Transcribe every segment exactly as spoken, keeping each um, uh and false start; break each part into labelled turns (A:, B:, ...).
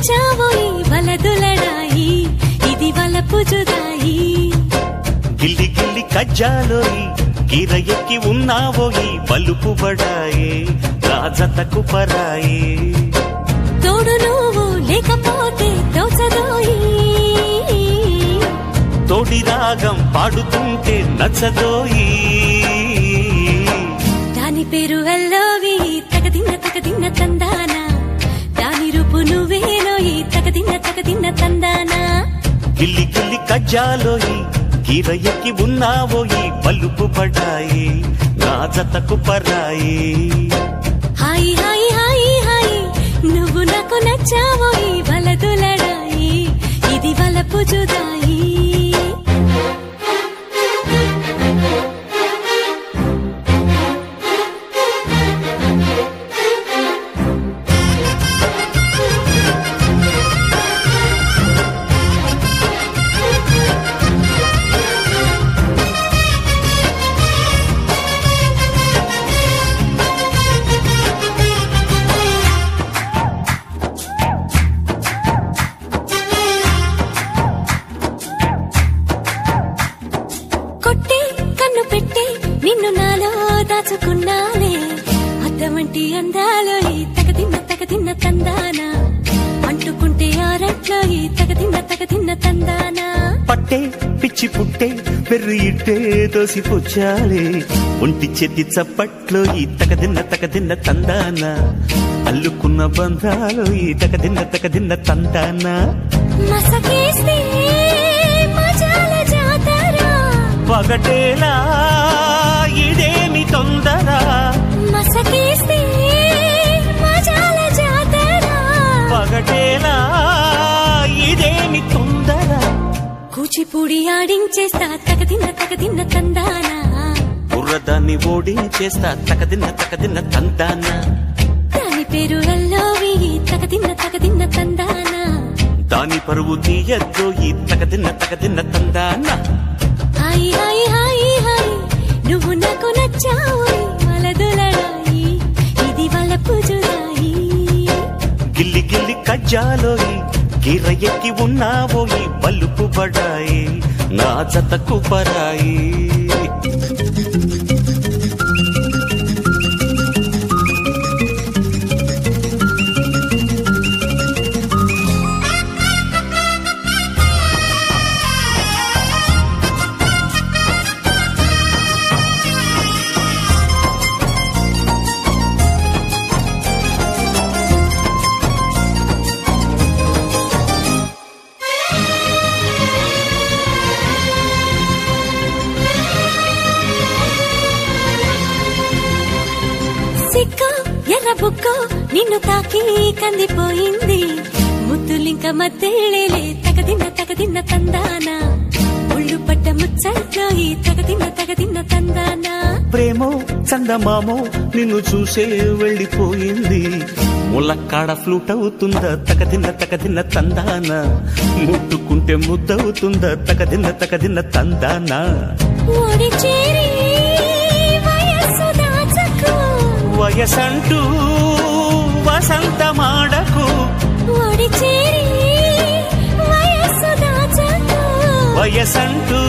A: నచ్చావోయి వలదులడాయి ఇది వలపు జుదాయి
B: గిల్లి గిల్లి కజ్జాలోయి గిర ఎక్కి ఉన్నావోయి బలుపు బడాయి రాజతకు పరాయి
A: తోడు నువ్వు లేకపోతే దోచదోయి
B: తోడి రాగం పాడుతుంటే నచ్చదోయి
A: దాని పేరు అల్లోవి తగదిన్న తగదిన్న తందాన దాని రూపు నువ్వేనోయి తగదిన్న తగదిన్న తందాన
B: గిల్లి గిల్లి కజ్జాలోయి గిర ఎక్కి ఉన్నావోయి బలుపు బడాయి రాజతకు పరాయి
A: హాయి హాయి హాయి హాయి నువ్వు నాకు నచ్చావోయి వలదులడాయి ఇది వలపు జుదాయి కొట్టి కన్ను పెట్టి నిన్ను నాలో దాచుకున్నానే అద్దమంటి అందాలో ఈ తగదిన్న తగదిన్న తందాన అంటుకుంటే ఆరట్లో ఈ తగదిన్న తగదిన్న తందాన
B: పట్టే పిచ్చి పుట్టే పెర్రి ఇట్టే దోసి పుచ్చాలే ఒంటి చేతి చప్పట్లో ఈ తగదిన్న తగదిన్న తందాన అల్లుకున్న బంధాలు ఈ తగదిన్న తగదిన్న తందాన
A: మసకేస్తే మజాల జాతర
B: పగటేలా ఇదేమి తొందర
A: మసకేస్తే మజాల జాతర
B: పగటేలా ఇదేమి తొందర
A: కూచిపూడి ఆడించేస్తా తగదిన్న తగదిన్న తందాన
B: బుర్రదాన్ని ఓడించేస్తా తగదిన్న తగదిన్న తందాన
A: దాని పేరు అల్లోవి తగదిన్న తగదిన్న తందాన
B: దాని పరువు తీయద్దో ఈ తగదిన్న తగదిన్న తందాన
A: హాయి హాయి హాయి హాయి నువ్వు నాకు నచ్చావోయి వలదులడాయి ఇది వలపు జుదాయి
B: గిల్లి గిల్లి కజ్జాలోయి గిర ఎక్కి ఉన్నావోయి బలుపు బడాయి నా జతకు పరాయి
A: సిక్క ఎర్ర బుక్క నిన్ను తాకి కందిపోయింది ముద్దులింక మద్దెళ్ళేలే తగదిన్న తగదిన్న తందాన ముళ్ళు పట్ట ముచ్చట్లో ఈ తగదిన్న తగదిన్న తందాన
B: ప్రేమో చందమామో నిన్ను చూసే వెళ్ళిపోయింది ములక్కాడ ఫ్లూట్ అవుతుందా తగదిన్న తగదిన్న తందాన ముట్టుకుంటే ముద్దవుతుందా తగదిన్న తగదిన్న తందాన
A: ఓడి చేరి వయస్సు దాచకు
B: వయసంటూ వసంతమాడకు
A: ఓడి చేరి వయస్సు దాచకు
B: వయసంటూ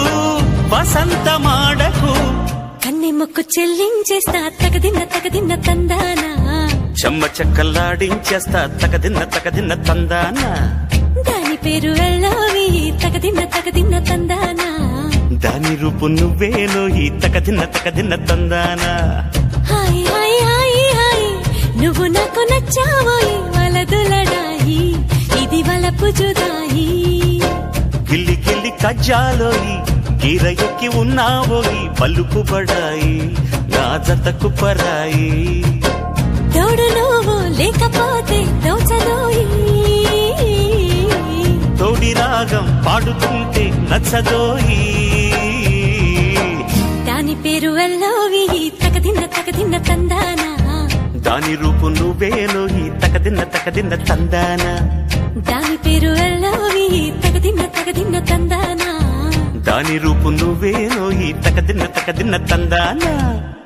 B: వసంతమాడకు
A: కన్నె మొక్కు చెల్లించేస్తా తగదిన్న తగదిన్న తందాన
B: చెమ్మ చెక్కల్లాడించేస్తా తగదిన్న తగదిన్న తందాన
A: దాని పేరు అల్లోవి తగదిన్న తగదిన్న తందాన
B: దాని రూపు నువ్వేనో ఈ తగదిన్న తగదిన్న తందాన
A: హాయి హాయి హాయి హాయి నువ్వు నాకు నచ్చావోయి వలదులడాయి ఇది వలపు జుదాయి
B: గిల్లి గిల్లి కజ్జాలోయి గిర ఎక్కి ఉన్నావోయి బలుపు బడాయి నా జతకు పరాయి
A: తోడు నువ్వు లేకపోతే దోచదోయి
B: తోడి రాగం పాడుతుంటే నచ్చదోయి
A: దాని పేరు అల్లోవి తగదిన్న తగదిన్న తందాన
B: దాని రూపు నువ్వేనో ఈ తగదిన్న తగదిన్న తందాన
A: దాని పేరు అల్లోవి తగదిన్న తగదిన్న తందాన
B: దాని రూపు నువ్వేనో ఈ తగదిన్న తగదిన్న తందాన